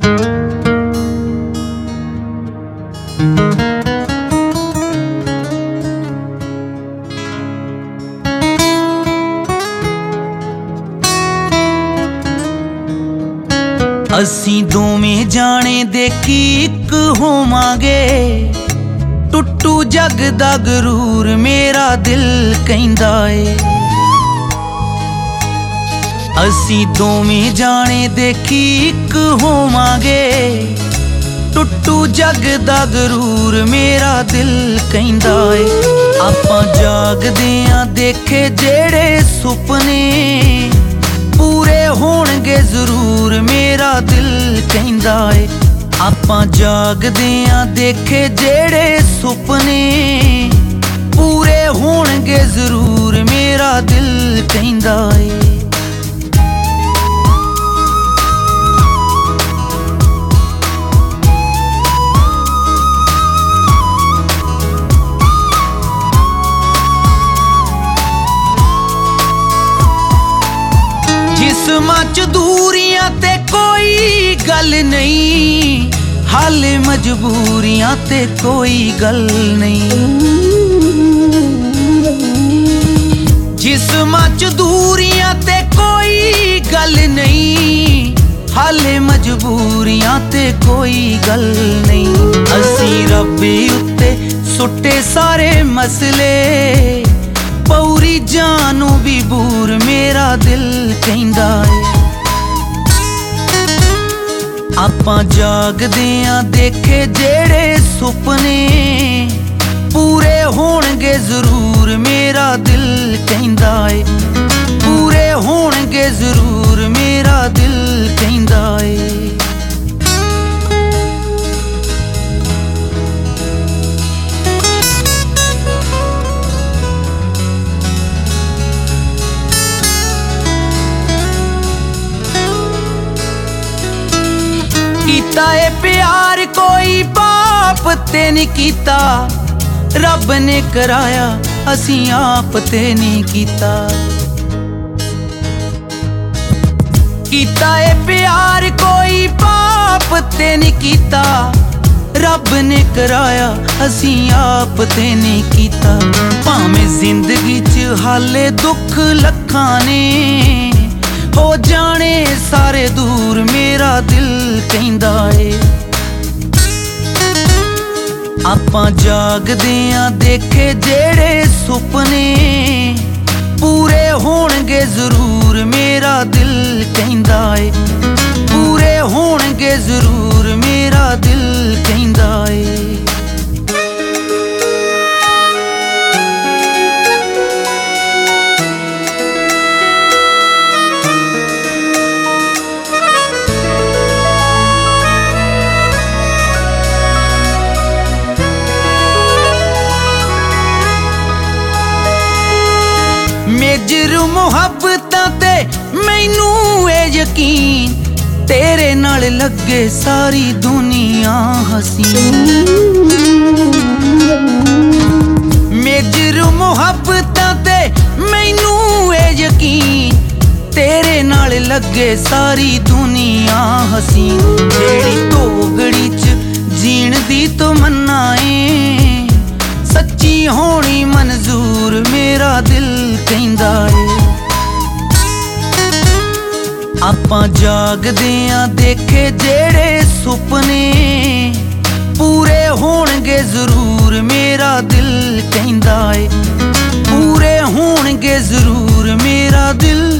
असीं दोवें जाने देखी इक होवांगे, टुੱਟੂ जग दा गरूर मेरा दिल कहंदा ए। असीं दोवें जाने देखी इक होवांगे, टुੱਟੂ जग दा गरूर मेरा दिल कहंदा ए। आपां जागदियां देखे जेड़े सुपने, पूरे होणगे जरूर मेरा दिल कहंदा ए। आपां जागदियां देखे जेड़े सुपने, पूरे होणगे जरूर मेरा दिल कहंदा ए। जिस्मां च दूरियां ते कोई गल नहीं, हाले मजबूरियां ते कोई गल नहीं। जिस्मां च दूरियां ते कोई गल नहीं, हाले मजबूरियां ते कोई गल नहीं। असीं रब्बे उत्ते सुट्टे सारे मसले, पौरी जानू भी बूर मेरा दिल कहंदा ए। आपां जागदियां देखे जेड़े सुपने, पूरे होणगे जरूर मेरा दिल कहंदा ए। पूरे होणगे जरूर मेरा दिल कहंदा ए। कीता ए प्यार कोई बाप ते नहीं कीता, रब ने कराया असीं आप ते नहीं कीता। कीता ए प्यार कोई बाप ते नहीं कीता, रब ने कराया असीं आप ते नहीं कीता। भावें जिंदगी च हाले दुख लखां ने, हो जाने सारे दूर मेरा दिल कहंदा ए। आपां जागदियां देखे जेड़े सुपने, पूरे होणगे जरूर मेरा दिल कहंदा ए। पूरे होणगे जरूर मेरा दिल कहंदा ए। मेजर मुहब्बतां ते मैनू ए यकीन, तेरे नाल लगे सारी दुनिया हसीन। मेजर मुहब्बतां ते मैनू ए यकीन, तेरे नाल लगे सारी दुनिया हसीन। जेड़ी धोगड़ी च जीण दी तमन्ना ए, सच्ची होनी मंजूर मेरा दिल कहंदा ए। आपां जागदियां देखे जेड़े सुपने, पूरे होणगे जरूर मेरा दिल कहंदा ए। पूरे होणगे जरूर मेरा दिल